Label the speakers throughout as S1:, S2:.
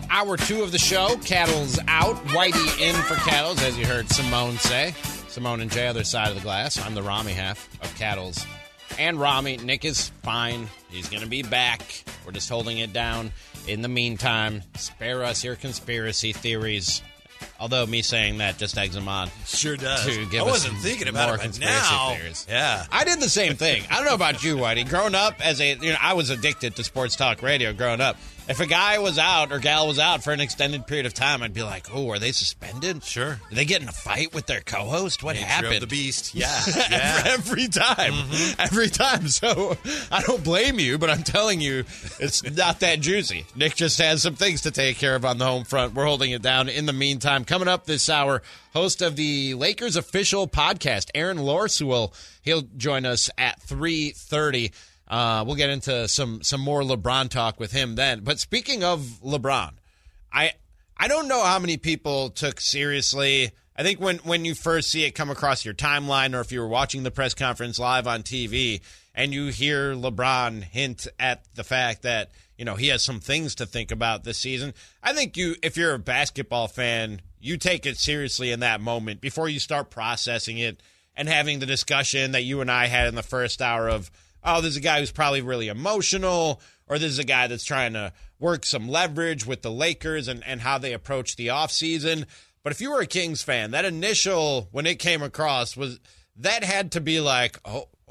S1: Hour 2 of the show. Cattle's out. Whitey in for Cattle's, as you heard Simone say. Simone and Jay, other side of the glass. I'm the Rami half of Cattle's and Rami. Nick is fine. He's going to be back. We're just holding it down. In the meantime, spare us your conspiracy theories. Although me saying that just eggs them on.
S2: Sure does.
S1: To give
S2: I
S1: us
S2: wasn't thinking about it, but now,
S1: theories.
S2: yeah.
S1: I did the same thing. I don't know about you, Whitey. Growing up I was addicted to sports talk radio growing up. If a guy was out or gal was out for an extended period of time, I'd be like, oh, are they suspended?
S2: Sure.
S1: Did they get in a fight with their co-host? What happened?
S2: Of the beast. Yeah.
S1: Every time. Mm-hmm. Every time. So I don't blame you, but I'm telling you, it's not that juicy. Nick just has some things to take care of on the home front. We're holding it down. In the meantime, coming up this hour, host of the Lakers official podcast, Aaron Lorsuel. He'll join us at 3:30. We'll get into some more LeBron talk with him then. But speaking of LeBron, I don't know how many people took seriously. I think when you first see it come across your timeline, or if you were watching the press conference live on TV and you hear LeBron hint at the fact that, he has some things to think about this season. I think if you're a basketball fan, you take it seriously in that moment before you start processing it and having the discussion that you and I had in the first hour of, oh, there's a guy who's probably really emotional, or this is a guy that's trying to work some leverage with the Lakers and how they approach the offseason. But if you were a Kings fan, that initial, when it came across, that had to be like,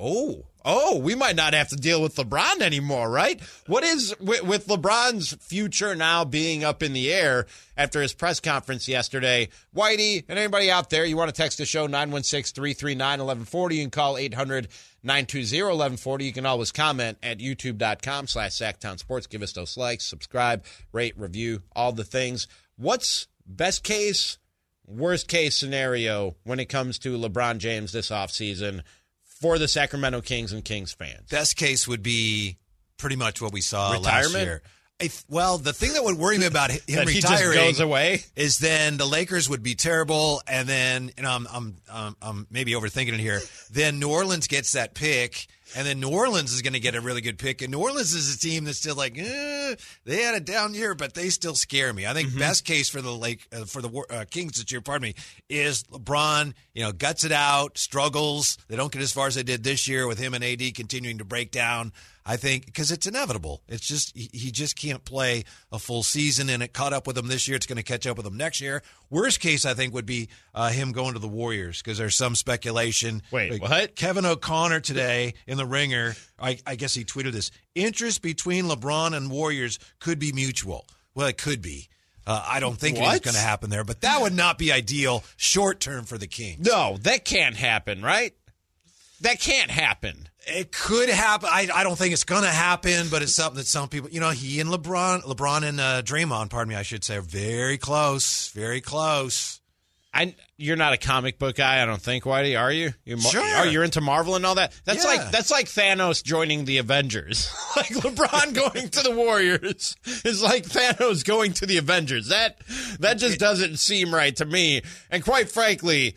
S1: oh, we might not have to deal with LeBron anymore, right? What is, with LeBron's future now being up in the air after his press conference yesterday, Whitey, and anybody out there, you want to text the show, 916-339-1140. You can call 800-920-1140. You can always comment at youtube.com/SacktownSports. Give us those likes, subscribe, rate, review, all the things. What's best case, worst case scenario when it comes to LeBron James this offseason for the Sacramento Kings and Kings fans?
S2: Best case would be pretty much what we saw
S1: retirement?
S2: Last year. Well, the thing that would worry me about him
S1: that
S2: retiring
S1: he just goes away
S2: is then the Lakers would be terrible, and then I'm maybe overthinking it here. Then New Orleans gets that pick, and then New Orleans is going to get a really good pick, and New Orleans is a team that's still like, they had a down year, but they still scare me. I think best case for the Kings this year, is LeBron, guts it out, struggles. They don't get as far as they did this year with him and AD continuing to break down. I think because it's inevitable. It's just he just can't play a full season, and it caught up with him this year. It's going to catch up with him next year. Worst case, I think, would be him going to the Warriors, because there's some speculation.
S1: Wait, what?
S2: Kevin O'Connor today in The Ringer, I guess he tweeted this. Interest between LeBron and Warriors could be mutual. Well, it could be. I don't think it's going to happen there, but that would not be ideal short term for the Kings.
S1: No, that can't happen, right? That can't happen.
S2: It could happen. I don't think it's going to happen, but it's something that some people, he and LeBron and Draymond, pardon me, I should say, are very close, very close.
S1: You're not a comic book guy, I don't think, Whitey, are you?
S2: Sure.
S1: You're into Marvel and all that? That's like Thanos joining the Avengers. Like LeBron going to the Warriors is like Thanos going to the Avengers. That just doesn't seem right to me. And quite frankly,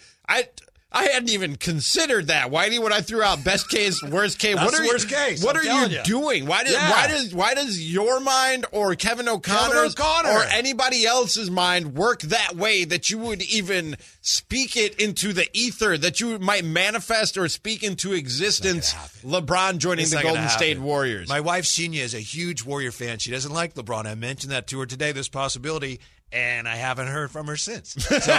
S1: I hadn't even considered that, Whitey, when I threw out best case, worst case.
S2: Worst case.
S1: What are you doing? Why does your mind or Kevin O'Connor's or anybody else's mind work that way that you would even speak it into the ether, that you might manifest or speak into existence LeBron joining the Golden State Warriors?
S2: My wife, Shinya, is a huge Warrior fan. She doesn't like LeBron. I mentioned that to her today, this possibility. And I haven't heard from her since. So, she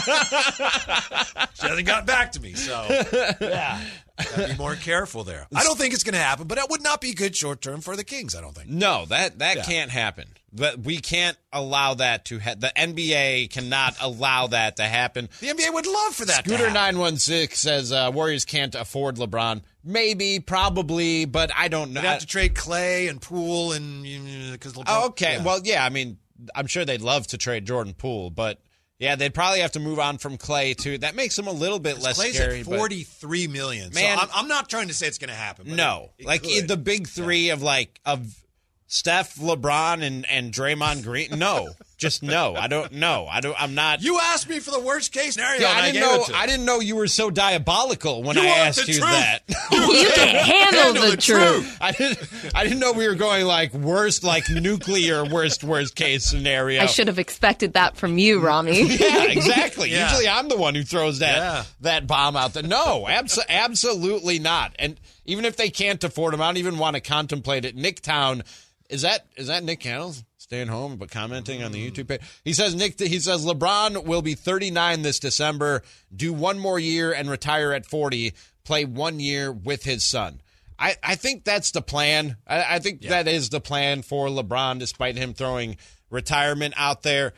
S2: hasn't gotten back to me. So, yeah, gotta be more careful there. I don't think it's going to happen, but it would not be good short term for the Kings, I don't think.
S1: No, that can't happen. But we can't allow that to happen. The NBA cannot allow that to happen.
S2: The NBA would love for that
S1: Scooter
S2: to happen.
S1: 916 says Warriors can't afford LeBron. Maybe, probably, but I don't know.
S2: They'd have to trade Clay and Poole because LeBron.
S1: Oh, okay. Yeah. Well, yeah, I mean, I'm sure they'd love to trade Jordan Poole, but yeah, they'd probably have to move on from Clay too. That makes him a little bit less
S2: Clay's
S1: scary.
S2: Clay's at $43 million.
S1: Man,
S2: so I'm not trying to say it's going to happen. But
S1: no,
S2: it
S1: the big three of Steph, LeBron, and Draymond Green. No, Just no. I don't know. I'm not.
S2: You asked me for the worst case scenario.
S1: Yeah,
S2: and
S1: I didn't know you were so diabolical when I
S2: want
S1: asked
S2: the
S1: you
S2: truth.
S1: that.
S3: You can handle the truth.
S1: I didn't know we were going like worst, like nuclear worst case scenario.
S3: I should have expected that from you, Rami.
S1: Yeah, exactly.
S2: Yeah.
S1: Usually I'm the one who throws that bomb out there. No, absolutely not. And even if they can't afford him, I don't even want to contemplate it. Nick Town, is that Nick Cannell staying home but commenting on the YouTube page? He says LeBron will be 39 this December, do one more year and retire at 40, play 1 year with his son. I think that's the plan. I think that is the plan for LeBron, despite him throwing retirement out there.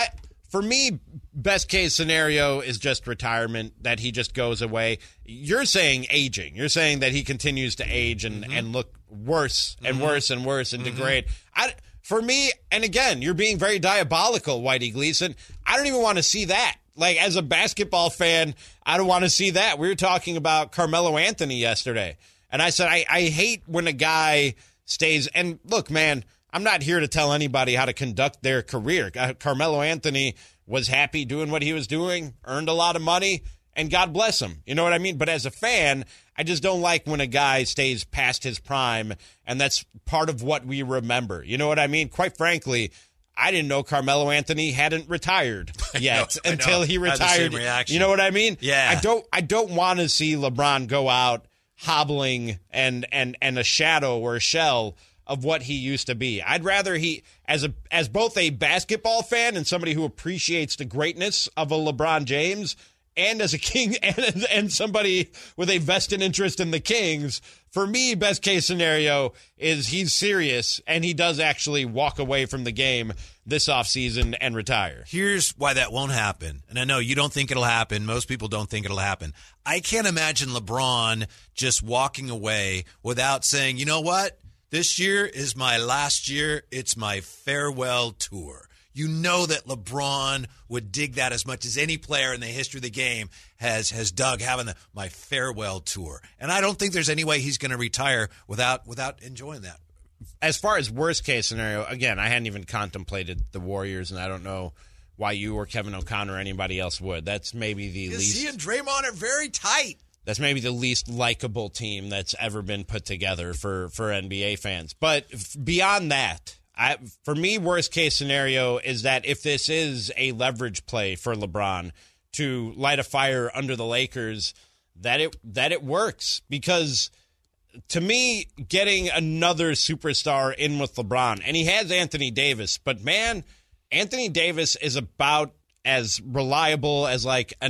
S1: For me, best case scenario is just retirement, that he just goes away. You're saying aging. You're saying that he continues to age and look worse and worse and worse and degrade. For me, and again, you're being very diabolical, Whitey Gleason. I don't even want to see that. Like, as a basketball fan, I don't want to see that. We were talking about Carmelo Anthony yesterday, and I said I hate when a guy stays. And look, man, I'm not here to tell anybody how to conduct their career. Carmelo Anthony was happy doing what he was doing, earned a lot of money, and God bless him. You know what I mean? But as a fan, I just don't like when a guy stays past his prime, and that's part of what we remember. You know what I mean? Quite frankly, I didn't know Carmelo Anthony hadn't retired yet until he retired.
S2: I had the same reaction.
S1: You know what I mean?
S2: Yeah.
S1: I don't want to see LeBron go out hobbling and a shadow or a shell of what he used to be. I'd rather he, as both a basketball fan and somebody who appreciates the greatness of a LeBron James, and as a King and somebody with a vested interest in the Kings, for me, best case scenario is he's serious and he does actually walk away from the game this offseason and retire.
S2: Here's why that won't happen. And I know you don't think it'll happen. Most people don't think it'll happen. I can't imagine LeBron just walking away without saying, you know what? This year is my last year. It's my farewell tour. You know that LeBron would dig that as much as any player in the history of the game has dug having my farewell tour. And I don't think there's any way he's going to retire without enjoying that.
S1: As far as worst case scenario, again, I hadn't even contemplated the Warriors, and I don't know why you or Kevin O'Connor or anybody else would. That's maybe the least.
S2: He and Draymond are very tight.
S1: That's maybe the least likable team that's ever been put together for NBA fans. But beyond that, for me, worst case scenario is that if this is a leverage play for LeBron to light a fire under the Lakers, that it works. Because to me, getting another superstar in with LeBron, and he has Anthony Davis, but man, Anthony Davis is about as reliable as like a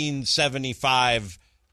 S1: 1975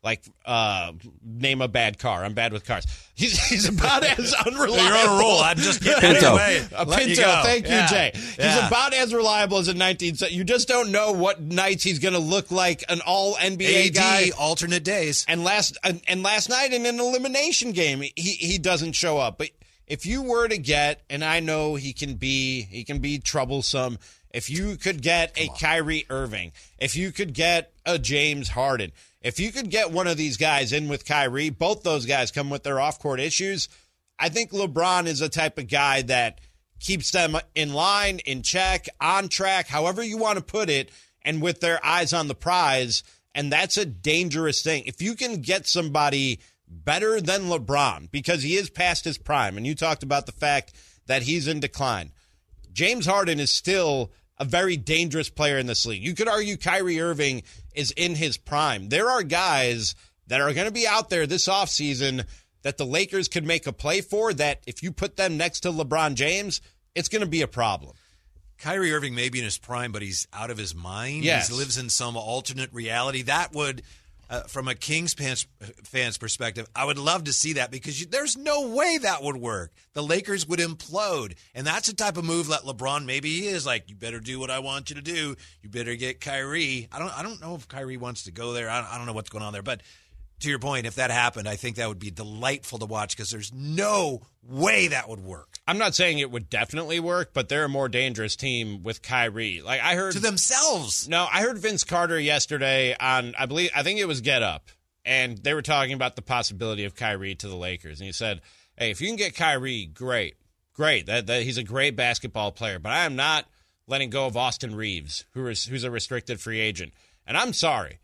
S1: name a bad car. I'm bad with cars. He's about as unreliable.
S2: You're on a roll. I'm just getting away.
S1: A Pinto. Thank you, Jay. He's about as reliable as a 19. You just don't know what nights he's going to look like an all NBA guy.
S2: Alternate days.
S1: And last night in an elimination game, he doesn't show up. But if you were to get, and I know he can be troublesome. If you could get a Kyrie Irving, if you could get a James Harden, if you could get one of these guys in with Kyrie, both those guys come with their off-court issues. I think LeBron is the type of guy that keeps them in line, in check, on track, however you want to put it, and with their eyes on the prize. And that's a dangerous thing. If you can get somebody better than LeBron, because he is past his prime, and you talked about the fact that he's in decline, James Harden is still a very dangerous player in this league. You could argue Kyrie Irving is in his prime. There are guys that are going to be out there this offseason that the Lakers could make a play for, that if you put them next to LeBron James, it's going to be a problem.
S2: Kyrie Irving may be in his prime, but he's out of his mind.
S1: Yes.
S2: He lives in some alternate reality. That would, from a Kings fan's perspective, I would love to see that, because there's no way that would work. The Lakers would implode. And that's the type of move that LeBron, maybe he is like, you better do what I want you to do. You better get Kyrie. I don't know if Kyrie wants to go there. I don't know what's going on there. But to your point, if that happened, I think that would be delightful to watch, because there's no way that would work.
S1: I'm not saying it would definitely work, but they're a more dangerous team with Kyrie. Like I heard
S2: to themselves.
S1: No, I heard Vince Carter yesterday on I think it was Get Up, and they were talking about the possibility of Kyrie to the Lakers, and he said, "Hey, if you can get Kyrie, great. That he's a great basketball player, but I am not letting go of Austin Reeves, who's a restricted free agent. And I'm sorry.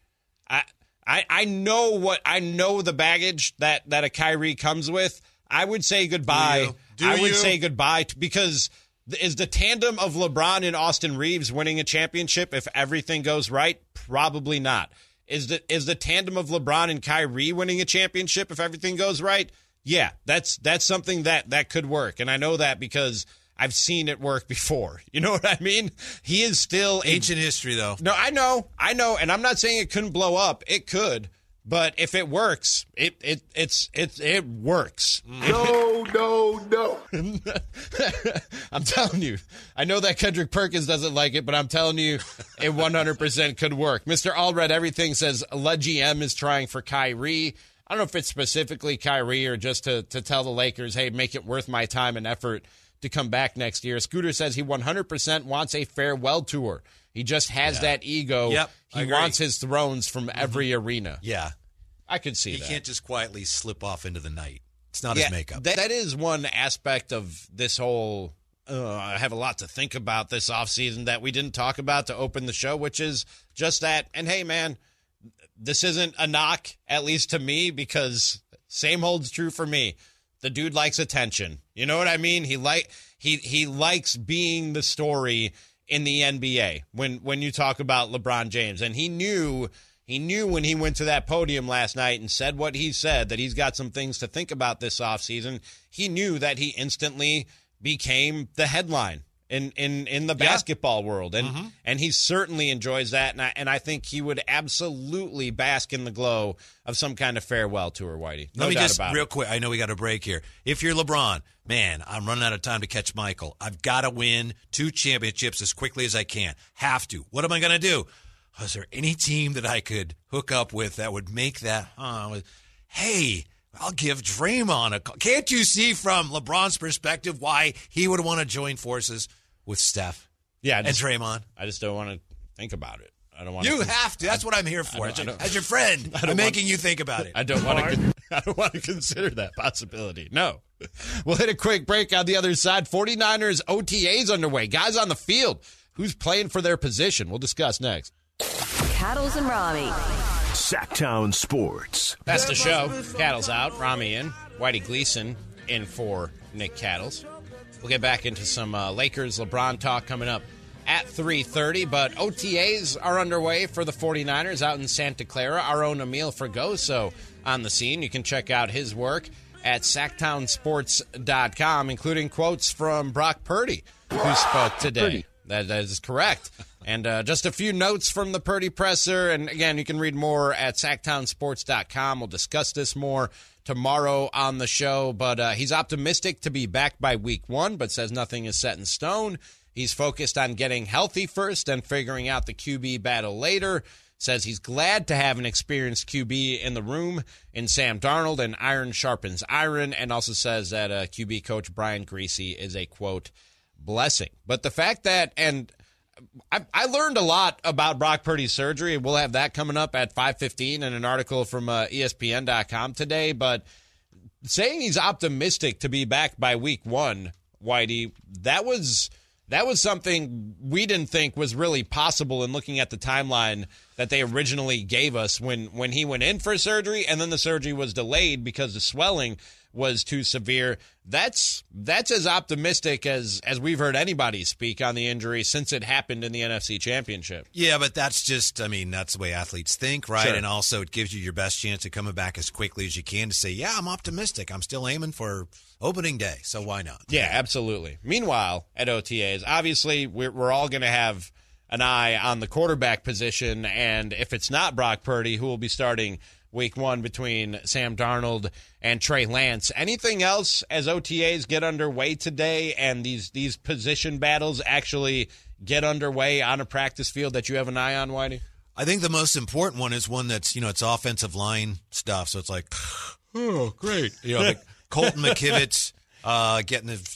S1: I know the baggage that a Kyrie comes with. I would say goodbye. I would say goodbye because is the tandem of LeBron and Austin Reeves winning a championship if everything goes right? Probably not. Is the tandem of LeBron and Kyrie winning a championship if everything goes right? Yeah, that's something that could work. And I know that because I've seen it work before. You know what I mean? He is still
S2: ancient history, though.
S1: No, I know, and I'm not saying it couldn't blow up. It could, but if it works, it works.
S4: No.
S1: I'm telling you, I know that Kendrick Perkins doesn't like it, but I'm telling you, it 100% could work. Mr. Allred Everything says La GM is trying for Kyrie. I don't know if it's specifically Kyrie or just to tell the Lakers, hey, make it worth my time and effort to come back next year. Scooter says he 100% wants a farewell tour. He just has that ego.
S2: Yep,
S1: he wants his thrones from every arena.
S2: Yeah.
S1: I could see that.
S2: He can't just quietly slip off into the night. It's not his makeup.
S1: That is one aspect of this whole I have a lot to think about this offseason that we didn't talk about to open the show, which is just that. And, hey, man, this isn't a knock, at least to me, because same holds true for me. The dude likes attention. You know what I mean? He likes being the story in the NBA when you talk about LeBron James. And he knew when he went to that podium last night and said what he said, that he's got some things to think about this offseason. He knew that he instantly became the headline in the basketball world. And he certainly enjoys that. And I think he would absolutely bask in the glow of some kind of farewell tour, Whitey. No
S2: Let me
S1: doubt
S2: just,
S1: about
S2: real
S1: it.
S2: quick, I know we got a break here. If you're LeBron, man, I'm running out of time to catch Michael. I've got to win 2 championships as quickly as I can. Have to. What am I going to do? Is there any team that I could hook up with that would make that? Hey, I'll give Draymond a call. Can't you see from LeBron's perspective why he would want to join forces with Steph and Draymond?
S1: I just don't want to think about it. I don't want.
S2: You have to. That's what I'm here for. As your friend, I'm making you think about it.
S1: I don't want to consider that possibility. No. We'll hit a quick break on the other side. 49ers OTAs underway. Guys on the field. Who's playing for their position? We'll discuss next.
S3: Cattles and Rami.
S4: Sacktown Sports.
S1: That's the show. Cattle's out. Rami in. Whitey Gleason in for Nick Cattles. We'll get back into some Lakers LeBron talk coming up at 3:30. But OTAs are underway for the 49ers out in Santa Clara. Our own Emil Fregoso on the scene. You can check out his work at sacktownsports.com, including quotes from Brock Purdy, who spoke today. That is correct. And just a few notes from the Purdy presser. And, again, you can read more at sacktownsports.com. We'll discuss this more tomorrow on the show. But he's optimistic to be back by week 1, but says nothing is set in stone. He's focused on getting healthy first and figuring out the QB battle later. Says he's glad to have an experienced QB in the room in Sam Darnold, and iron sharpens iron. And also says that QB coach Brian Griese is a, quote, blessing. But the fact that, and I learned a lot about Brock Purdy's surgery. We'll have that coming up at 5:15 in an article from ESPN.com today. But saying he's optimistic to be back by week 1, Whitey, that was something we didn't think was really possible in looking at the timeline that they originally gave us when he went in for surgery, and then the surgery was delayed because the swelling was too severe. That's as optimistic as we've heard anybody speak on the injury since it happened in the NFC Championship.
S2: Yeah, but that's just, that's the way athletes think, right?
S1: Sure.
S2: And also it gives you your best chance of coming back as quickly as you can to say, yeah, I'm optimistic. I'm still aiming for opening day, so why not?
S1: Yeah, absolutely. Meanwhile, at OTAs, obviously we're all going to have an eye on the quarterback position, and if it's not Brock Purdy, who will be starting week 1 between Sam Darnold and Trey Lance. Anything else as OTAs get underway today and these position battles actually get underway on a practice field that you have an eye on, Whitey?
S2: I think the most important one is one that's, it's offensive line stuff. So it's like, oh, great. Like Colton McKivitz getting his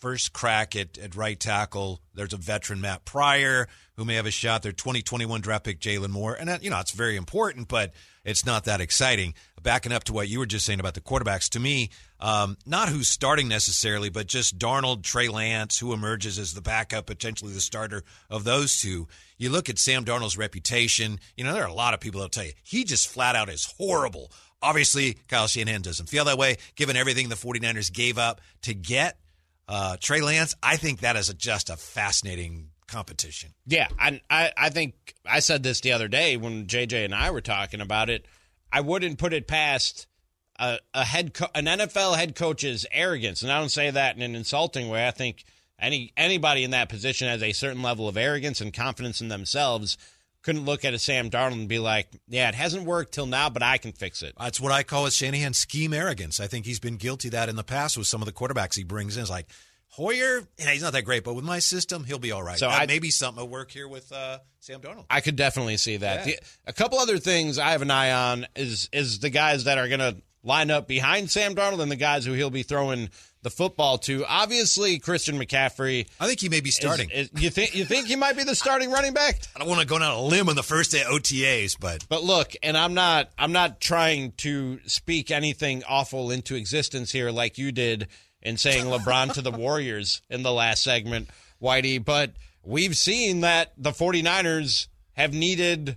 S2: first crack at right tackle. There's a veteran, Matt Pryor, who may have a shot. Their 2021 draft pick, Jalen Moore. And, it's very important, but it's not that exciting. Backing up to what you were just saying about the quarterbacks, to me, not who's starting necessarily, but just Darnold, Trey Lance, who emerges as the backup, potentially the starter of those two. You look at Sam Darnold's reputation. There are a lot of people that'll tell you he just flat out is horrible. Obviously, Kyle Shanahan doesn't feel that way, given everything the 49ers gave up to get Trey Lance. I think that is just a fascinating competition.
S1: Yeah, I think I said this the other day when JJ and I were talking about it. I wouldn't put it past an NFL head coach's arrogance, and I don't say that in an insulting way. I think anybody in that position has a certain level of arrogance and confidence in themselves. Couldn't look at a Sam Darnold and be like, yeah, it hasn't worked till now, but I can fix it.
S2: That's what I call with Shanahan scheme arrogance. I think he's been guilty of that in the past with some of the quarterbacks he brings in. It's like, Hoyer, he's not that great, but with my system, he'll be all right. So maybe something will work here with Sam Darnold.
S1: I could definitely see that.
S2: Yeah.
S1: A couple other things I have an eye on is the guys that are going to line up behind Sam Darnold and the guys who he'll be throwing the football to. Obviously, Christian McCaffrey.
S2: I think he may be starting.
S1: You think he might be the starting running back?
S2: I don't want to go down a limb on the first day of OTAs, but
S1: look, and I'm not trying to speak anything awful into existence here like you did in saying LeBron to the Warriors in the last segment, Whitey, but we've seen that the 49ers have needed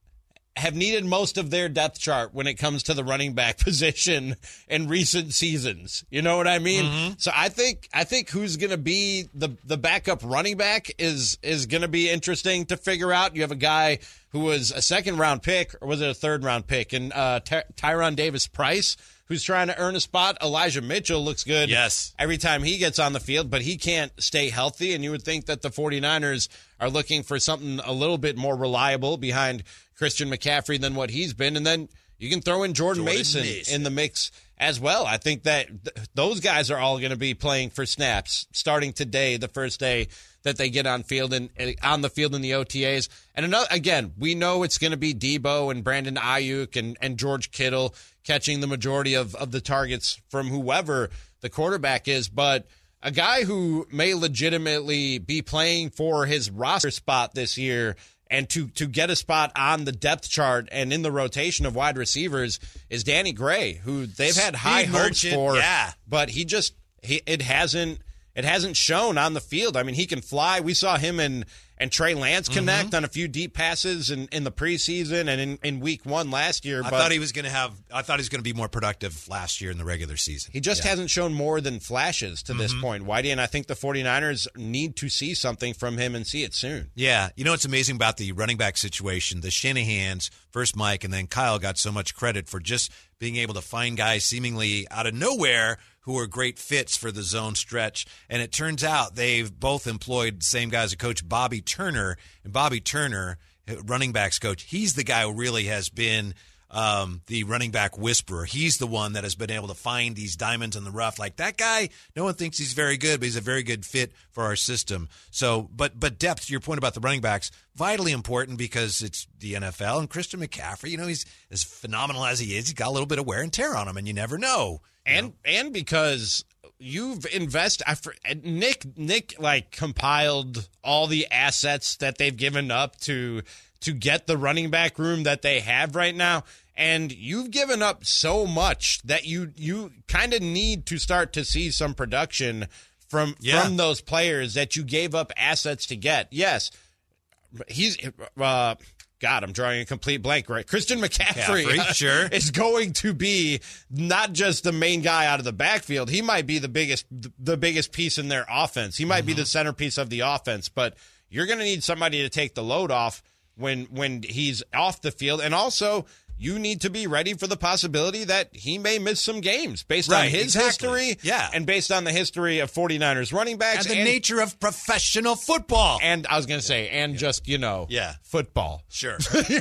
S1: most of their depth chart when it comes to the running back position in recent seasons. You know what I mean? Mm-hmm. So I think who's going to be the backup running back is going to be interesting to figure out. You have a guy who was a second-round pick, or was it a third-round pick, and Tyron Davis-Price, who's trying to earn a spot. Elijah Mitchell looks good every time he gets on the field, but he can't stay healthy, and you would think that the 49ers are looking for something a little bit more reliable behind Christian McCaffrey than what he's been. And then you can throw in Jordan Mason in the mix as well. I think that those guys are all going to be playing for snaps starting today, the first day that they get on the field in the OTAs. And again, we know it's going to be Debo and Brandon Ayuk and George Kittle catching the majority of the targets from whoever the quarterback is. But a guy who may legitimately be playing for his roster spot this year and to get a spot on the depth chart and in the rotation of wide receivers is Danny Gray, who they've had high hopes for, but it hasn't shown on the field. I mean, he can fly. We saw him and Trey Lance connect on a few deep passes in the preseason and in week 1 last year.
S2: I thought he was going to be more productive last year in the regular season.
S1: He just hasn't shown more than flashes to this point, Whitey, and I think the 49ers need to see something from him and see it soon.
S2: Yeah. You know what's amazing about the running back situation? The Shanahans, first Mike and then Kyle, got so much credit for just being able to find guys seemingly out of nowhere who are great fits for the zone stretch. And it turns out they've both employed the same guy as a coach, Bobby Turner. And Bobby Turner, running backs coach, he's the guy who really has been the running back whisperer. He's the one that has been able to find these diamonds in the rough. Like that guy, no one thinks he's very good, but he's a very good fit for our system. So, but depth, to your point about the running backs, vitally important because it's the NFL. And Christian McCaffrey, he's as phenomenal as he is. He's got a little bit of wear and tear on him, and you never know.
S1: And because you've invested, Nick like compiled all the assets that they've given up to get the running back room that they have right now, and you've given up so much that you kind of need to start to see some production from those players that you gave up assets to get. Yes, he's God, I'm drawing a complete blank, right? Christian McCaffrey
S2: sure.
S1: is going to be not just the main guy out of the backfield. He might be the biggest piece in their offense. He might be the centerpiece of the offense, but you're going to need somebody to take the load off when he's off the field. And also, you need to be ready for the possibility that he may miss some games based on his history and based on the history of 49ers running backs.
S2: And the nature of professional football.
S1: And I was going to say, just, football.
S2: Sure.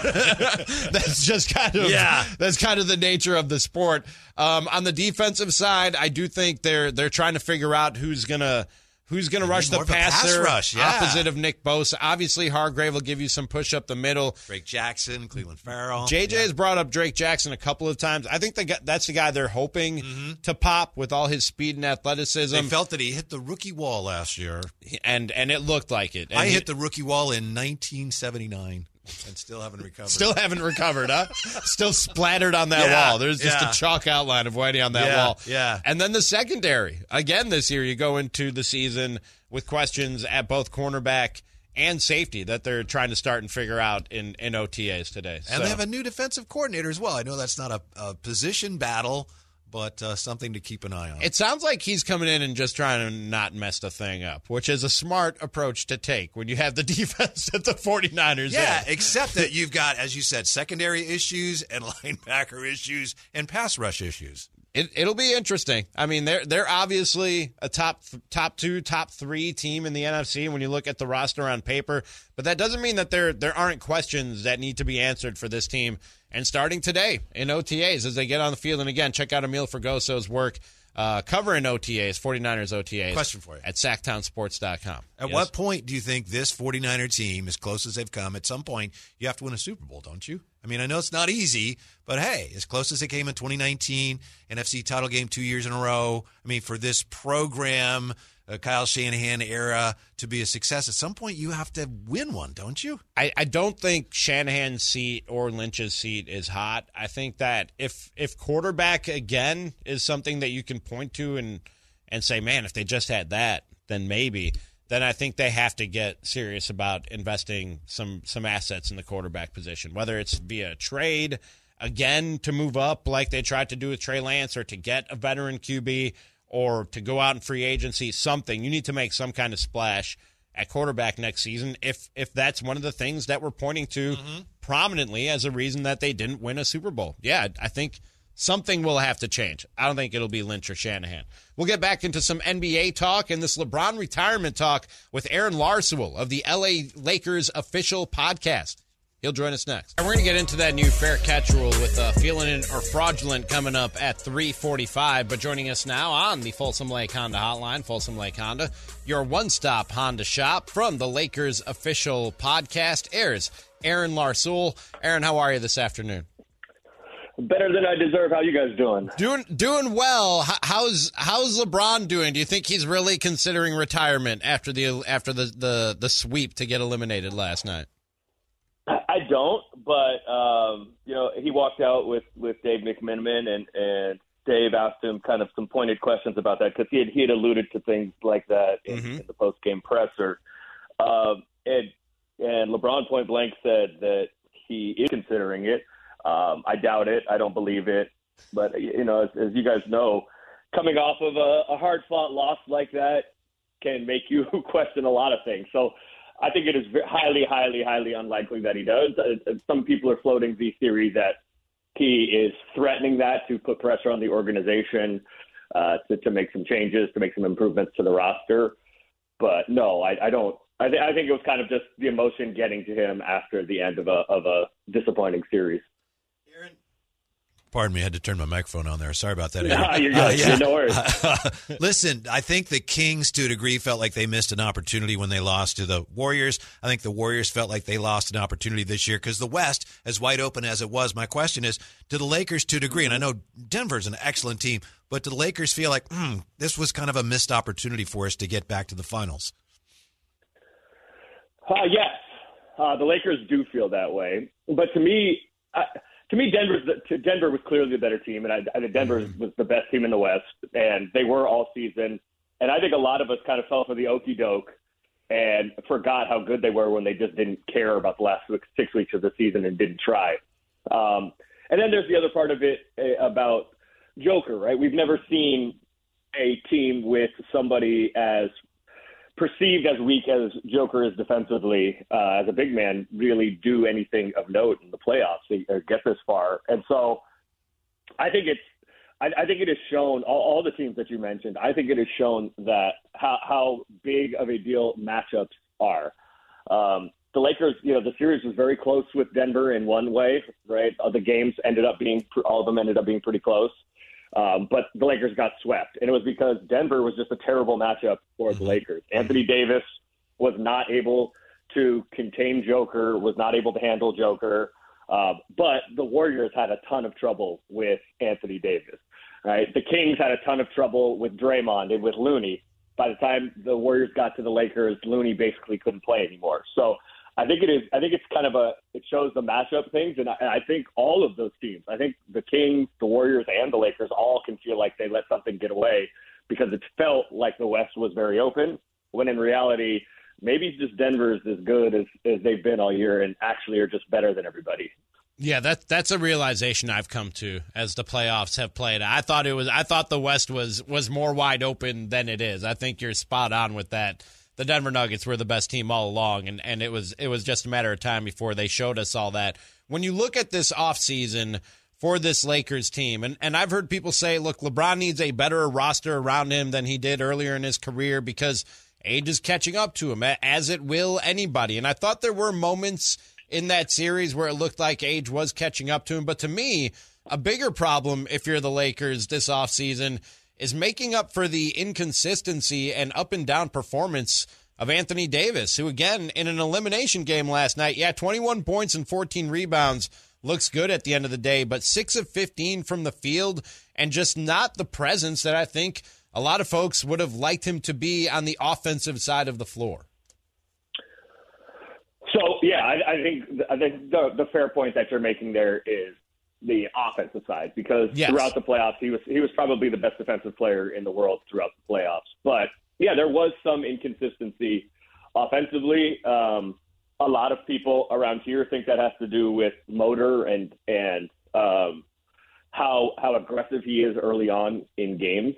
S1: That's just kind of that's kind of the nature of the sport. On the defensive side, I do think they're trying to figure out who's going to who's going to rush the
S2: more of a pass
S1: passer
S2: rush, yeah.
S1: opposite of Nick Bosa. Obviously, Hargrave will give you some push up the middle.
S2: Drake Jackson, Cleveland Farrell.
S1: JJ has brought up Drake Jackson a couple of times. I think that's the guy they're hoping to pop with all his speed and athleticism.
S2: They felt that he hit the rookie wall last year.
S1: And it looked like it. And
S2: I hit the rookie wall in 1979 and still haven't recovered.
S1: Still haven't recovered, huh? Still splattered on that wall. There's just a chalk outline of Whitey on that wall.
S2: Yeah.
S1: And then the secondary. Again this year, you go into the season with questions at both cornerback and safety that they're trying to start and figure out in OTAs today.
S2: And they have a new defensive coordinator as well. I know that's not a position battle, but something to keep an eye on.
S1: It sounds like he's coming in and just trying to not mess the thing up, which is a smart approach to take when you have the defense that the 49ers have.
S2: Except that you've got, as you said, secondary issues and linebacker issues and pass rush issues.
S1: It'll be interesting. I mean, they're obviously a top 2, top 3 team in the NFC when you look at the roster on paper, but that doesn't mean that there aren't questions that need to be answered for this team. And starting today in OTAs as they get on the field, and again, check out Emil Fergoso's work covering OTAs, 49ers OTAs.
S2: Question for you.
S1: At SacktownSports.com.
S2: At what point do you think this 49er team, as close as they've come, at some point you have to win a Super Bowl, don't you? I mean, I know it's not easy, but hey, as close as they came in 2019, NFC title game 2 years in a row. I mean, for this program, Kyle Shanahan era to be a success, at some point you have to win one, don't you?
S1: I don't think Shanahan's seat or Lynch's seat is hot. I think that if quarterback, again, is something that you can point to and say, man, if they just had that, then maybe. Then I think they have to get serious about investing some assets in the quarterback position, whether it's via trade, again, to move up like they tried to do with Trey Lance, or to get a veteran QB, or to go out in free agency, something. You need to make some kind of splash at quarterback next season if that's one of the things that we're pointing to prominently as a reason that they didn't win a Super Bowl. Yeah, I think something will have to change. I don't think it'll be Lynch or Shanahan. We'll get back into some NBA talk and this LeBron retirement talk with Aaron Larsewell of the LA Lakers official podcast. He'll join us next. And we're going to get into that new fair catch rule with feeling it or fraudulent coming up at 3:45. But joining us now on the Folsom Lake Honda hotline, Folsom Lake Honda, your one-stop Honda shop from the Lakers official podcast, airs Aaron Larsewell. Aaron, how are you this afternoon?
S5: Better than I deserve. How you guys doing?
S1: Doing well. How's LeBron doing? Do you think he's really considering retirement after the sweep to get eliminated last night?
S5: I don't, but he walked out with Dave McMenamin, and Dave asked him kind of some pointed questions about that because he had alluded to things like that in the post game presser, and LeBron point blank said that he is considering it. I doubt it. I don't believe it. But, as you guys know, coming off of a hard-fought loss like that can make you question a lot of things. So I think it is highly, highly, highly unlikely that he does. Some people are floating the theory that he is threatening that to put pressure on the organization to make some changes, to make some improvements to the roster. But, no, I don't. I think it was kind of just the emotion getting to him after the end of a disappointing series.
S2: Pardon me, I had to turn my microphone on there. Sorry about that.
S5: No, you're good. No worries.
S2: Listen, I think the Kings, to a degree, felt like they missed an opportunity when they lost to the Warriors. I think the Warriors felt like they lost an opportunity this year because the West, as wide open as it was, my question is, to the Lakers, to a degree, and I know Denver's an excellent team, but do the Lakers feel like, this was kind of a missed opportunity for us to get back to the finals?
S5: Yes. The Lakers do feel that way. But to me, Denver was clearly the better team, and I think Denver was the best team in the West, and they were all season. And I think a lot of us kind of fell for the okie doke and forgot how good they were when they just didn't care about the last 6 weeks of the season and didn't try. And then there's the other part of it about Joker, right? We've never seen a team with somebody as perceived as weak as Joker is defensively, as a big man, really do anything of note in the playoffs or get this far. And so I think it has shown all the teams that you mentioned. I think it has shown that how big of a deal matchups are. The Lakers, the series was very close with Denver in one way, right? The games all of them ended up being pretty close. But the Lakers got swept, and it was because Denver was just a terrible matchup for the Lakers. Anthony Davis was not able to contain Joker, was not able to handle Joker, but the Warriors had a ton of trouble with Anthony Davis. Right? The Kings had a ton of trouble with Draymond and with Looney. By the time the Warriors got to the Lakers, Looney basically couldn't play anymore. So I think it's kind of it shows the matchup things, and I think all of those teams, I think the Kings, the Warriors, and the Lakers all can feel like they let something get away because it felt like the West was very open, when in reality, maybe just Denver is as good as they've been all year and actually are just better than everybody.
S1: Yeah, that's a realization I've come to as the playoffs have played. I thought the West was more wide open than it is. I think you're spot on with that. The Denver Nuggets were the best team all along, and it was just a matter of time before they showed us all that. When you look at this offseason for this Lakers team, and I've heard people say, look, LeBron needs a better roster around him than he did earlier in his career because age is catching up to him, as it will anybody. And I thought there were moments in that series where it looked like age was catching up to him. But to me, a bigger problem if you're the Lakers this offseason is making up for the inconsistency and up and down performance of Anthony Davis, who, again, in an elimination game last night, 21 points and 14 rebounds, looks good at the end of the day, but 6 of 15 from the field and just not the presence that I think a lot of folks would have liked him to be on the offensive side of the floor.
S5: So, yeah, I think the fair point that you're making there is the offensive side, because throughout the playoffs, he was probably the best defensive player in the world throughout the playoffs. But, yeah, there was some inconsistency offensively. A lot of people around here think that has to do with motor and how aggressive he is early on in games.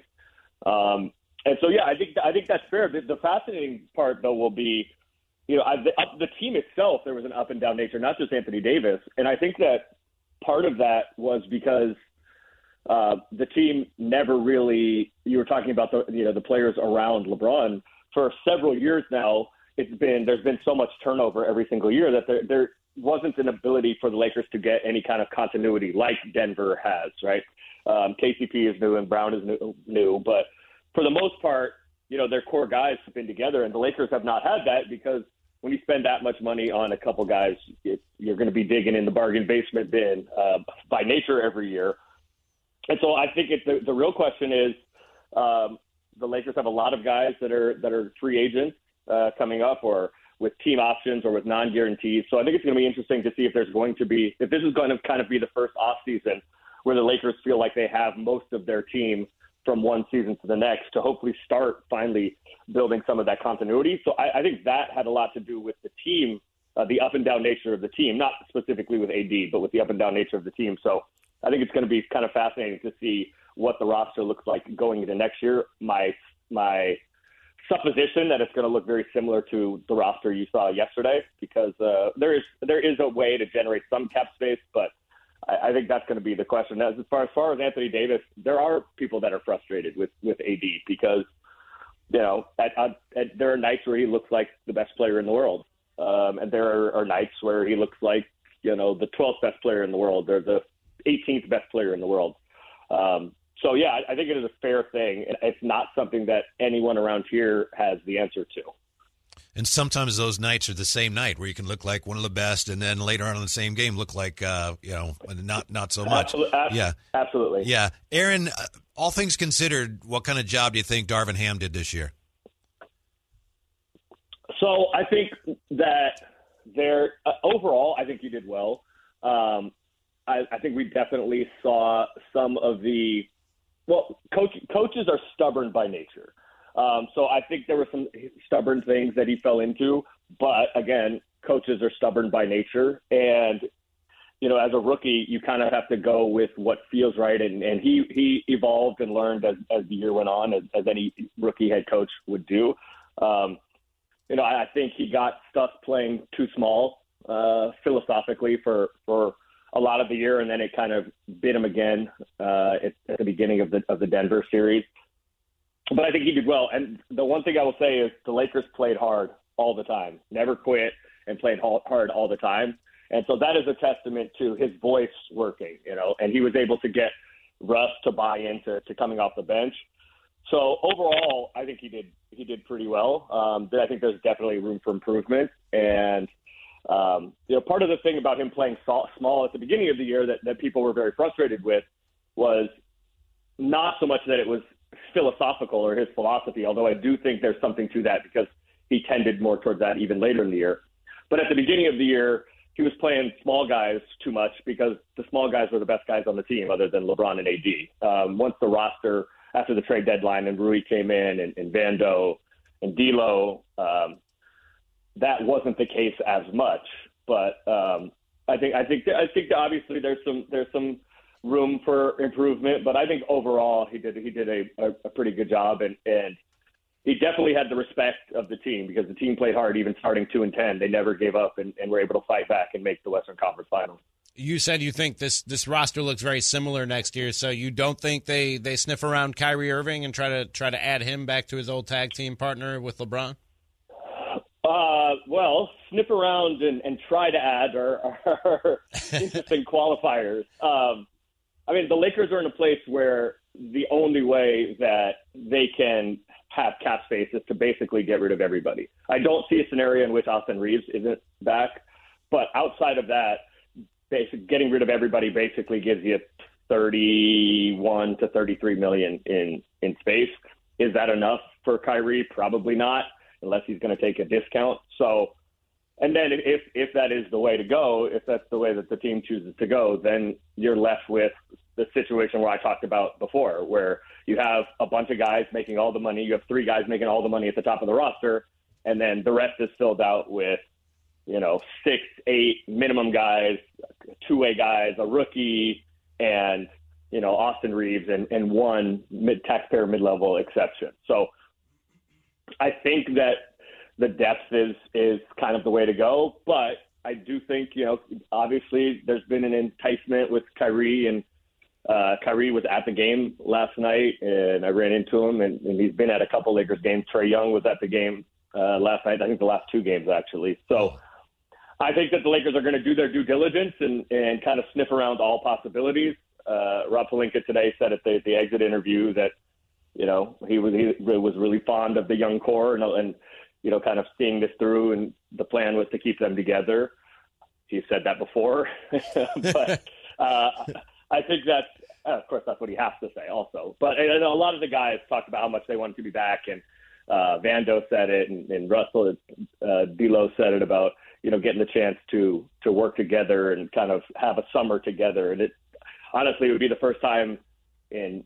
S5: And so, yeah, I think that's fair. The fascinating part, though, will be, the team itself, there was an up and down nature, not just Anthony Davis. And I think that part of that was because the team never really, you were talking about the players around LeBron for several years now. There's been so much turnover every single year that there wasn't an ability for the Lakers to get any kind of continuity like Denver has, right? KCP is new and Brown is new, but for the most part, their core guys have been together, and the Lakers have not had that because when you spend that much money on a couple guys, you're going to be digging in the bargain basement bin by nature every year. And so I think the real question is the Lakers have a lot of guys that are free agents coming up, or with team options, or with non-guarantees. So I think it's going to be interesting to see if this is going to kind of be the first offseason where the Lakers feel like they have most of their team from one season to the next to hopefully start finally building some of that continuity. So I think that had a lot to do with the team, the up and down nature of the team, not specifically with AD, but with the up and down nature of the team. So I think it's going to be kind of fascinating to see what the roster looks like going into next year. My supposition that it's going to look very similar to the roster you saw yesterday, because there is a way to generate some cap space, but I think that's going to be the question. As far as Anthony Davis, there are people that are frustrated with AD because, there are nights where he looks like the best player in the world. And there are nights where he looks like, the 12th best player in the world or the 18th best player in the world. So, yeah, I think it is a fair thing. It's not something that anyone around here has the answer to.
S2: And sometimes those nights are the same night where you can look like one of the best, and then later on in the same game look like, not so much.
S5: Absolutely.
S2: Yeah. Aaron, all things considered, what kind of job do you think Darvin Ham did this year?
S5: So I think that overall, I think he did well. I think we definitely saw some of coaches are stubborn by nature. So I think there were some stubborn things that he fell into, but again, coaches are stubborn by nature. And, as a rookie, you kind of have to go with what feels right. And he evolved and learned as the year went on, as any rookie head coach would do. I think he got stuck playing too small, philosophically for a lot of the year. And then it kind of bit him again at the beginning of the Denver series. But I think he did well. And the one thing I will say is the Lakers played hard all the time, never quit, and played hard all the time. And so that is a testament to his voice working, and he was able to get Russ to buy into coming off the bench. So overall, I think he did pretty well. I think there's definitely room for improvement. And, part of the thing about him playing small at the beginning of the year that people were very frustrated with was not so much that it was philosophical or his philosophy, although I do think there's something to that because he tended more towards that even later in the year. But at the beginning of the year, he was playing small guys too much because the small guys were the best guys on the team other than LeBron and AD. Once the roster, after the trade deadline and Rui came in and Vando and D'Lo, that wasn't the case as much. But I think obviously there's some room for improvement, but I think overall he did a pretty good job, and he definitely had the respect of the team because the team played hard even starting 2-10. They never gave up and were able to fight back and make the Western Conference Finals.
S1: You said you think this roster looks very similar next year, so you don't think they sniff around Kyrie Irving and try to add him back to his old tag team partner with LeBron?
S5: Well, sniff around and try to add are interesting qualifiers. I mean, the Lakers are in a place where the only way that they can have cap space is to basically get rid of everybody. I don't see a scenario in which Austin Reeves isn't back, but outside of that, getting rid of everybody basically gives you 31 to 33 million in space. Is that enough for Kyrie? Probably not, unless he's going to take a discount. So, and then if that is the way to go, if that's the way that the team chooses to go, then you're left with the situation where I talked about before, where you have a bunch of guys making all the money. You have 3 guys making all the money at the top of the roster, and then the rest is filled out with, 6, 8 minimum guys, 2-way guys, a rookie, and, Austin Reeves and one taxpayer mid-level exception. So I think that the depth is kind of the way to go, but I do think, obviously there's been an enticement with Kyrie, and Kyrie was at the game last night, and I ran into him, and he's been at a couple Lakers games. Trae Young was at the game last night, I think the last 2 games actually. So I think that the Lakers are going to do their due diligence and kind of sniff around all possibilities. Rob Pelinka today said at the exit interview that, he was really fond of the young core and kind of seeing this through, and the plan was to keep them together. He said that before, but I think that's, of course, that's what he has to say also. But I know a lot of the guys talked about how much they wanted to be back, and Vando said it, and Russell, D'Lo said it about, getting the chance to work together and kind of have a summer together. And it honestly would be the first time in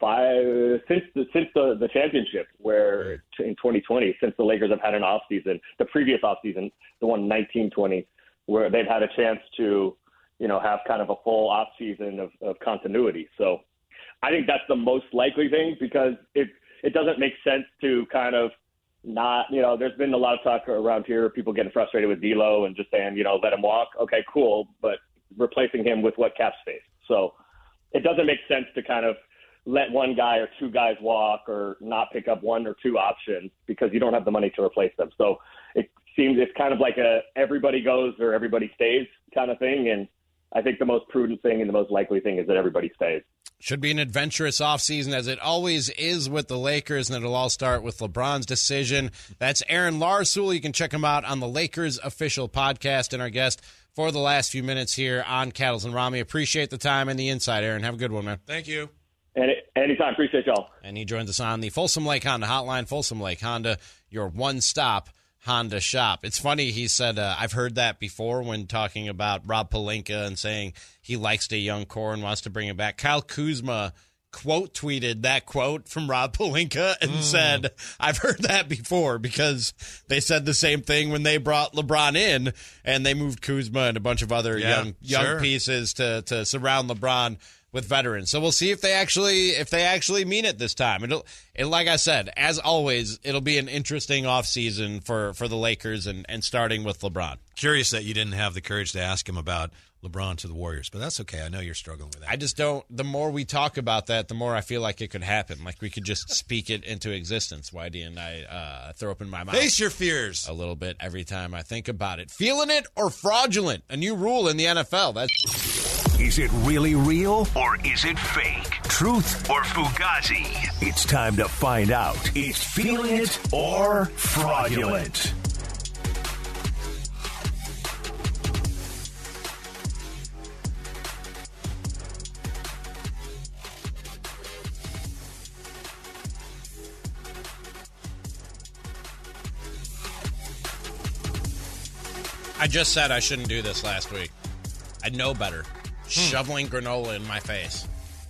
S5: 2005 since the championship, where in 2020, since the Lakers have had an off season, the previous off season, the one 19-20, where they've had a chance to have kind of a full off season of continuity. So I think that's the most likely thing, because it doesn't make sense to kind of not, there's been a lot of talk around here, people getting frustrated with D'Lo and just saying, let him walk. Okay, cool. But replacing him with what cap space? So it doesn't make sense to kind of let one guy or 2 guys walk or not pick up 1 or 2 options because you don't have the money to replace them. So it seems it's kind of like a everybody goes or everybody stays kind of thing. And I think the most prudent thing and the most likely thing is that everybody stays.
S1: Should be an adventurous offseason, as it always is with the Lakers, and it'll all start with LeBron's decision. That's Aaron Larsoul. You can check him out on the Lakers official podcast, and our guest for the last few minutes here on Cattles and Rami. Appreciate the time and the insight, Aaron. Have a good one, man.
S2: Thank you.
S5: Anytime. Appreciate y'all.
S1: And he joins us on the Folsom Lake Honda hotline. Folsom Lake Honda, your one-stop Honda shop. It's funny, he said, I've heard that before when talking about Rob Pelinka and saying he likes the young core and wants to bring it back. Kyle Kuzma quote tweeted that quote from Rob Pelinka and said, I've heard that before, because they said the same thing when they brought LeBron in and they moved Kuzma and a bunch of other young pieces to surround LeBron with veterans. So we'll see if they actually mean it this time. It like I said, as always, it'll be an interesting offseason for the Lakers and starting with LeBron.
S2: Curious that you didn't have the courage to ask him about LeBron to the Warriors, but that's okay. I know you're struggling with that.
S1: I just don't. The more we talk about that, the more I feel like it could happen. Like we could just speak it into existence. Whitey and I throw open my mouth.
S2: Face your fears
S1: a little bit every time I think about it. Feeling it or fraudulent? A new rule in the NFL. That's
S4: Is it really real or is it fake? Truth or Fugazi? It's time to find out. It's Feeling It or Fraudulent.
S1: I just said I shouldn't do this last week. I know better. Shoveling granola in my face.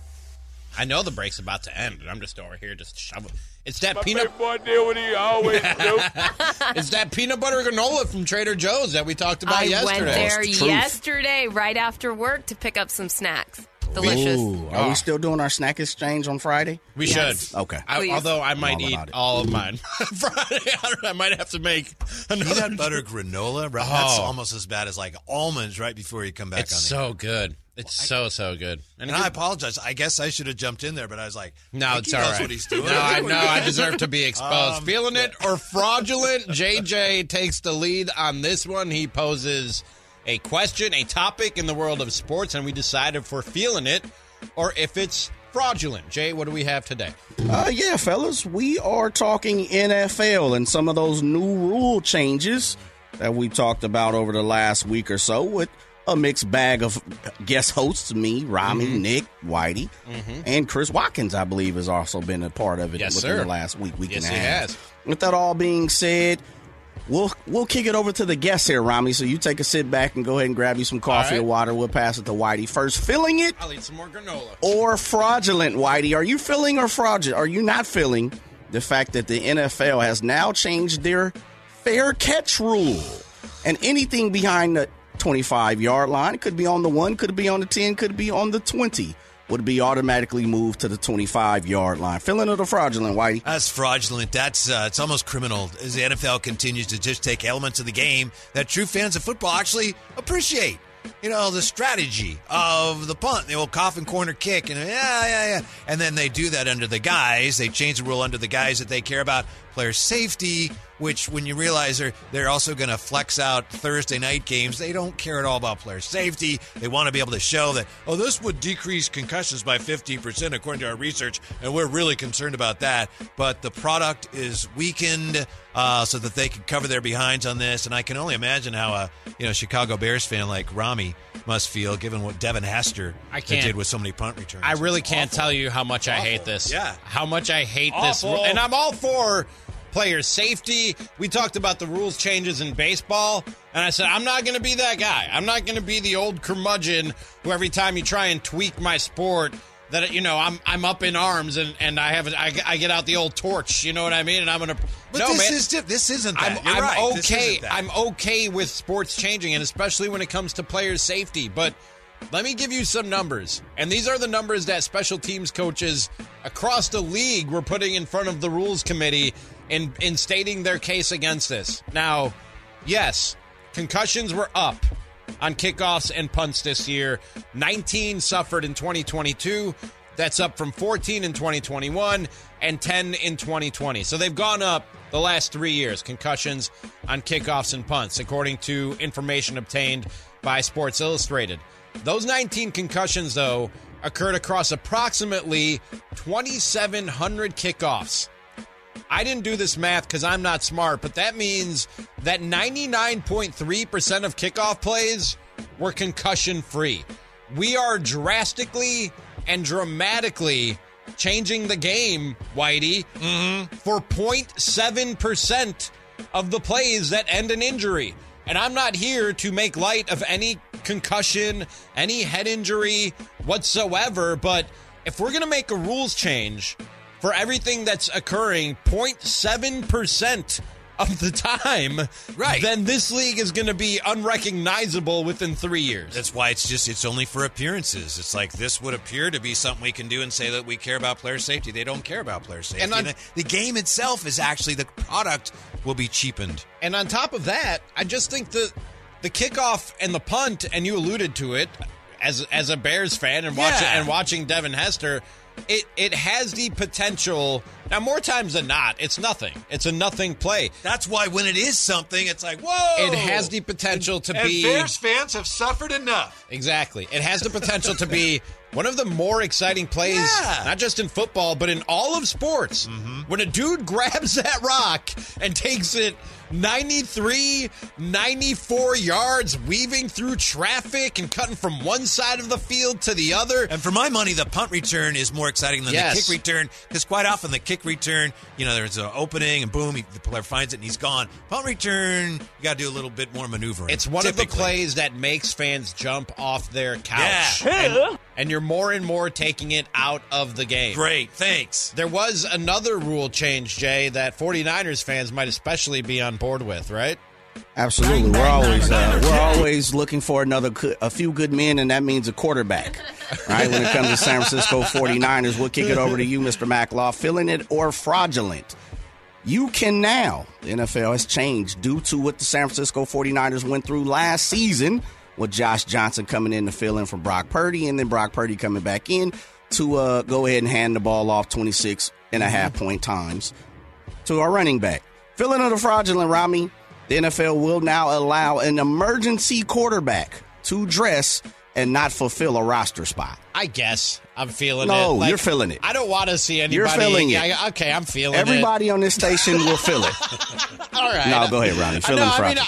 S1: I know the break's about to end, and I'm just over here just shoveling. It's that peanut
S6: boy deal what he always do.
S1: It's that peanut butter granola from Trader Joe's that we talked about yesterday.
S3: I went there yesterday right after work to pick up some snacks. Delicious.
S7: Ooh, are we still doing our snack exchange on Friday?
S1: We
S3: Yes.
S1: should.
S7: Okay.
S1: Although I might eat all of mine Friday. I might have to make another.
S2: Peanut butter granola, right? That's almost as bad as like almonds right before you come back
S1: It's
S2: on the
S1: so good. It's so good.
S2: And I apologize. I guess I should have jumped in there, but I was like,
S1: No, it's
S2: he
S1: all
S2: knows
S1: right.
S2: what he's doing.
S1: No, I know. I deserve to be exposed. Feeling it or fraudulent? JJ takes the lead on this one. He poses a question, a topic in the world of sports, and we decide if we're feeling it or if it's fraudulent. Jay, what do we have today?
S7: Yeah, fellas, we are talking NFL and some of those new rule changes that we talked about over the last week or so with a mixed bag of guest hosts, me, Rami, Nick, Whitey, and Chris Watkins, I believe, has also been a part of it within the last week and a half.
S1: Yes, he has.
S7: With that all being said, we'll kick it over to the guests here, Rami, so you take a sit back and go ahead and grab you some coffee or water. We'll pass it to Whitey first. Filling it
S1: I'll eat some more granola.
S7: or fraudulent, Whitey? Are you filling or fraudulent? Are you not filling the fact that the NFL has now changed their fair catch rule? And anything behind the 25-yard line, it could be on the 1, could be on the 10, could be on the 20, would be automatically moved to the 25-yard line. Filling it or fraudulent, Whitey?
S2: That's fraudulent. That's it's almost criminal as the NFL continues to just take elements of the game that true fans of football actually appreciate. You know, the strategy of the punt, the old coffin corner kick, and and then they do that under the guys. They change the rule under the guys that they care about player safety, which when you realize they're also going to flex out Thursday night games, they don't care at all about player safety. They want to be able to show that, this would decrease concussions by 15% according to our research, and we're really concerned about that. But the product is weakened so that they can cover their behinds on this, and I can only imagine how a Chicago Bears fan like Rami must feel given what Devin Hester did with so many punt returns.
S1: I really can't tell you how much I hate this.
S2: Yeah.
S1: How much I hate this. And I'm all for player safety. We talked about the rules changes in baseball, and I said, I'm not going to be that guy. I'm not going to be the old curmudgeon who every time you try and tweak my sport, that I'm up in arms and I get out the old torch. You know what I mean? And I'm going to.
S2: But this isn't that. You're
S1: I'm
S2: right.
S1: okay. I'm okay with sports changing, and especially when it comes to player safety. But let me give you some numbers. And these are the numbers that special teams coaches across the league were putting in front of the rules committee in stating their case against this. Now, yes, concussions were up on kickoffs and punts this year. 19 suffered in 2022. That's up from 14 in 2021 and 10 in 2020. So they've gone up the last 3 years, concussions on kickoffs and punts, according to information obtained by Sports Illustrated. Those 19 concussions, though, occurred across approximately 2,700 kickoffs. I didn't do this math because I'm not smart, but that means that 99.3% of kickoff plays were concussion-free. We are drastically and dramatically changing the game, Whitey, for 0.7% of the plays that end in injury. And I'm not here to make light of any concussion, any head injury whatsoever, but if we're going to make a rules change for everything that's occurring 0.7% of the time,
S2: right,
S1: then this league is going to be unrecognizable within 3 years.
S2: That's why it's only for appearances. It's like this would appear to be something we can do and say that we care about player safety. They don't care about player safety. And the game itself is actually, the product will be cheapened.
S1: And on top of that, I just think the kickoff and the punt, and you alluded to it as a Bears fan and watching Devin Hester, it has the potential. Now, more times than not, it's nothing. It's a nothing play.
S2: That's why when it is something, it's like, whoa!
S1: It has the potential to
S2: and
S1: be.
S2: Bears fans have suffered enough.
S1: Exactly. It has the potential to be one of the more exciting plays, not just in football, but in all of sports. When a dude grabs that rock and takes it 93, 94 yards, weaving through traffic and cutting from one side of the field to the other.
S2: And for my money, the punt return is more exciting than the kick return, because quite often the kick return, there's an opening and boom, the player finds it and he's gone. Punt return, you got to do a little bit more maneuvering.
S1: It's one of the plays that makes fans jump off their couch. And you're more and more taking it out of the game.
S2: Great, thanks.
S1: There was another rule change, Jay, that 49ers fans might especially be on board with, right?
S7: Absolutely. We're always looking for a few good men, and that means a quarterback. Right? When it comes to San Francisco 49ers, we'll kick it over to you, Mr. Maclaw. Feeling it or fraudulent? You can now. The NFL has changed due to what the San Francisco 49ers went through last season, with Josh Johnson coming in to fill in for Brock Purdy, and then Brock Purdy coming back in to go ahead and hand the ball off 26.5 point times to our running back. Feeling it or fraudulent, Rami? The NFL will now allow an emergency quarterback to dress and not fulfill a roster spot.
S1: I guess I'm feeling it.
S7: No, you're feeling it.
S1: I don't want to see anybody.
S7: You're feeling it.
S1: Okay, I'm feeling
S7: Everybody on this station will feel it.
S1: All right.
S7: No, go ahead, Ronnie. Feeling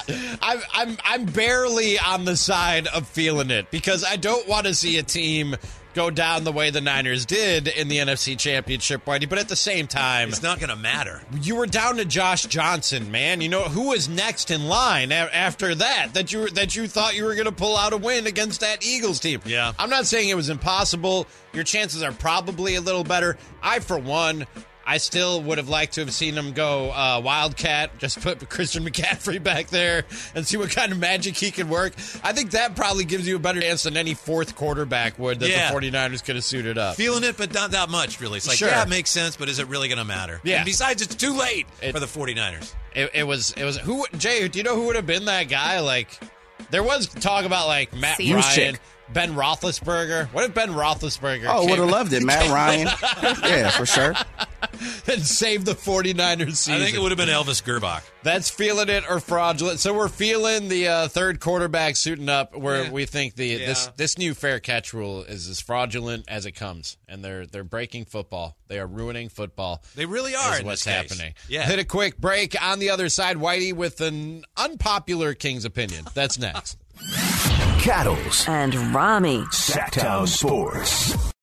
S7: it.
S1: I'm barely on the side of feeling it because I don't want to see a team go down the way the Niners did in the NFC Championship, Whitey. But at the same time,
S2: it's not going to matter.
S1: You were down to Josh Johnson, man. You know who was next in line after that you thought you were going to pull out a win against that Eagles team.
S2: Yeah.
S1: I'm not saying it was impossible. Your chances are probably a little better. For one, I still would have liked to have seen him go Wildcat, just put Christian McCaffrey back there and see what kind of magic he can work. I think that probably gives you a better chance than any fourth quarterback would that the 49ers could have suited up.
S2: Feeling it, but not that much, really. It's like, it makes sense, but is it really going to matter?
S1: Yeah.
S2: And besides, it's too late for the 49ers.
S1: It was who, Jay, do you know who would have been that guy? Like, there was talk about, like, Matt Ryan. Ben Roethlisberger. What if Ben Roethlisberger?
S7: Oh, would have loved it. Matt Ryan. Yeah, for sure.
S1: And save the 49ers season.
S2: I think it would have been Elvis Gerbach.
S1: That's feeling it or fraudulent. So we're feeling the third quarterback suiting up where we think this new fair catch rule is as fraudulent as it comes. And they're breaking football. They are ruining football.
S2: They really are.
S1: Is what's happening.
S2: Yeah.
S1: Hit a quick break. On the other side, Whitey with an unpopular King's opinion. That's next.
S4: Cattles
S8: and Rami.
S4: Sacktown Sports.